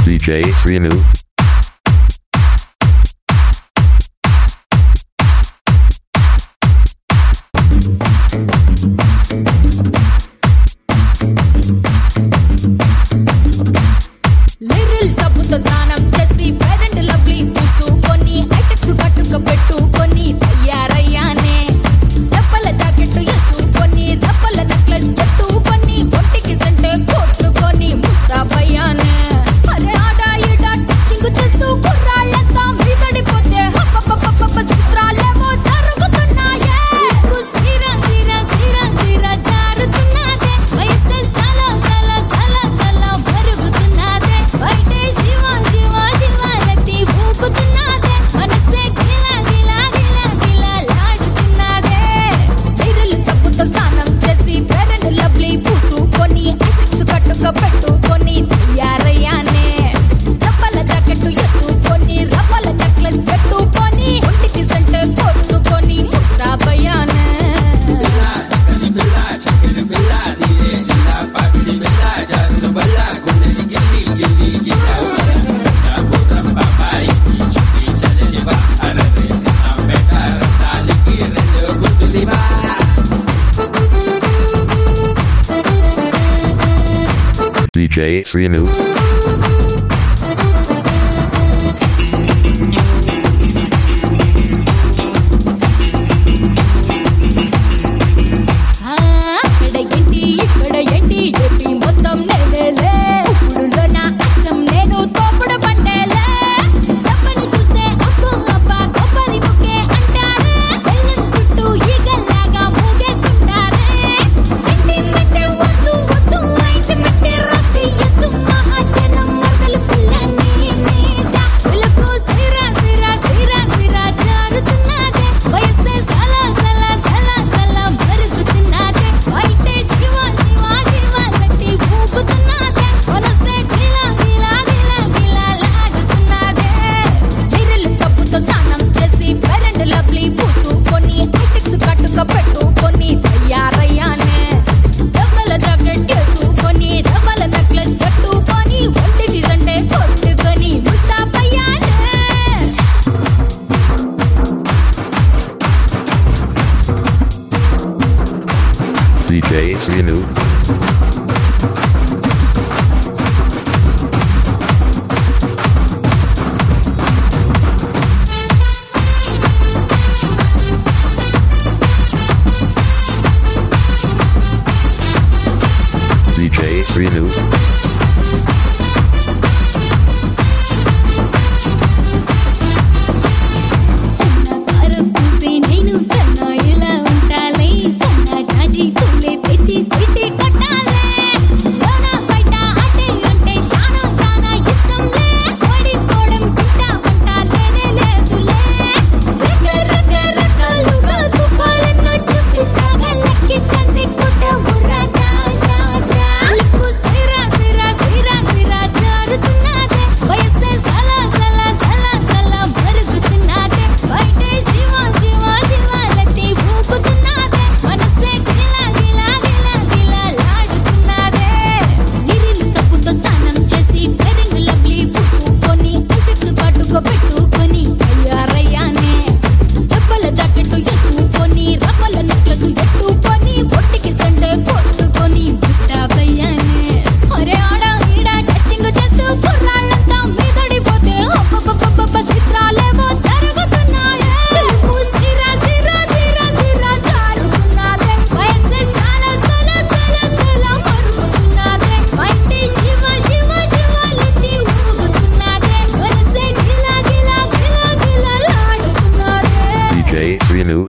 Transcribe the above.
DJ Srinu. Liril సబ్బుతో స్నానం చేసి ఫెయిర్ అండ్ లవ్లీ పూసుకొని ఐటెక్స్ కట్టుకొని తయారయ్యానే. రెప్పల జాకెట్ వేసుకొని రెప్పల నెక్లెస్ పెట్టుకొని ఒంటికి సెంటే కొట్టుకొని ముస్తాబయ్యానే. అరే ఆడా ఈడా టచింగ్ చేస్తూ కుర్రాళ్ళంతా మీదడిపోతే హప్పప్పప్పప్ప చిత్రాలేమో జరుగుతున్నాయే. సిరా సిరా సిరా సిరా జారుతున్నదే వయస్సే సలా సలా సలా సలా మరుగుతున్నదే. బయటే శివ శివ శివాలతి ఊపుతున్నదే. మనసే గిలా గిలా గిలా గిలా లాడుతున్నదే. లిరిల్ సబ్బుతో స్నానం చేసి ఫెయిర్ అండ్ లవ్లీ పూసుకొని ఐటెక్స్ పెట్టుకొని తయారయ్యానే. రెప్పల జాకెట్ వేసుకొని రెప్పల నెక్లెస్ పెట్టుకొని ఒంటికి సెంటే కొట్టుకొని ముస్తాబయ్యానే. DJ Srinu. ఇక్కడ ఏంటి ఏపీ మొత్తం నేనేలే. ఉప్పుడులో నా అచ్చం నేను తోపుడు పంటేలే. డబ్బని చూస్తే అబ్బో అబ్బా కొబ్బరి ముక్కే అంటారే. బెల్లం చుట్టూ ఈగల్లాగా మూగేస్తుంటారే. సెంటిమెంట్ వద్దు వద్దు ఇంటిమెంట్ రాసి ఎత్తు మహాజనం మొదలు పిల్లని నీట. వెలుగు సిరా సిరా సిరా సిరా జారుతున్నదే. వయస్సే సలా సలా సలా సలా మరుగుతున్నదే. బయటే శివ శివ శివాలతి ఊపుతున్నదే. మనసే గిలా గిలా గిలా గిలా లాడుతున్నదే. లిరిల్ సబ్బుతో స్నానం చేసి ఫెయిర్ అండ్ లవ్లీ పూసుకొని ఐటెక్స్ పెట్టుకొని తయారయ్యానే. రెప్పల జాకెట్ వేసుకొని రెప్పల నెక్లెస్ పెట్టుకొని ఒంటికి సంటే కొట్టుకొని ముస్తాబయ్యానే. DJ Srinu.